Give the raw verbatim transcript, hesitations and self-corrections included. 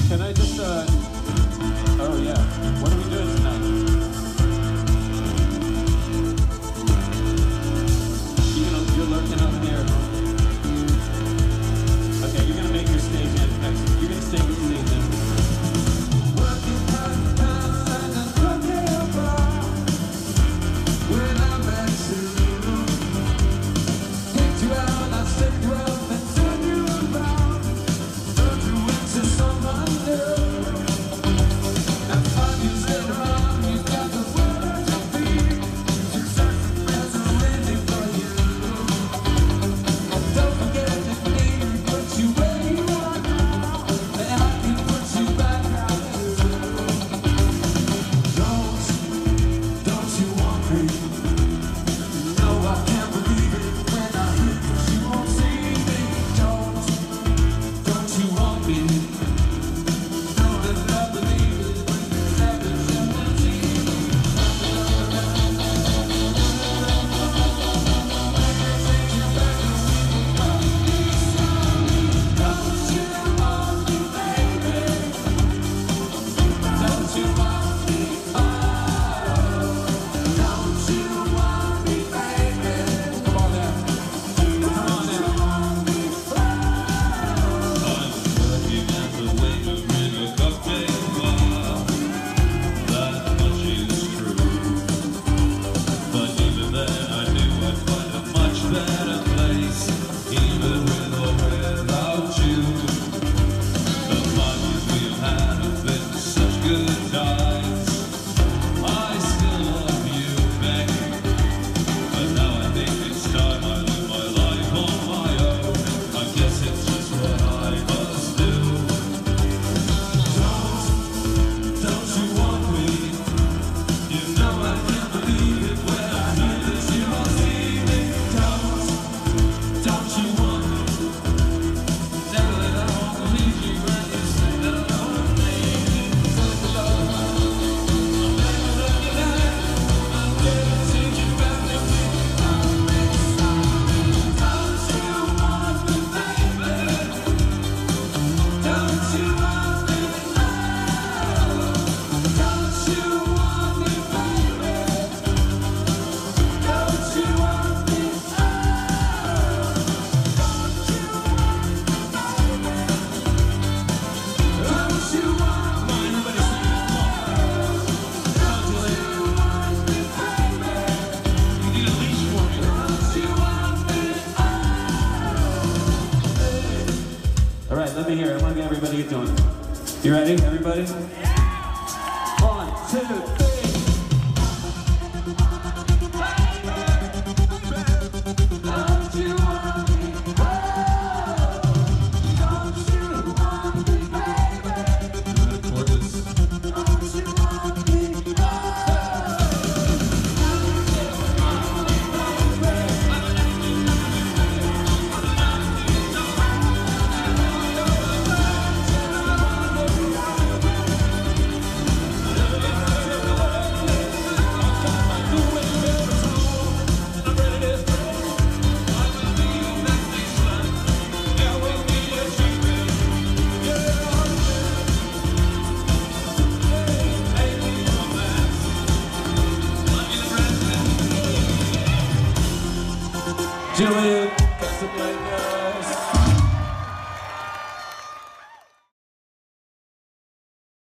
Can I just, uh, oh yeah, what are we doing tonight? You gonna, you're lurking up there. Okay, you're gonna make your stage entrance. You're gonna stay with the stage entrance. All right, let me hear it. I want to get everybody doing it. You ready, everybody? Yeah! One, two, three. Julian.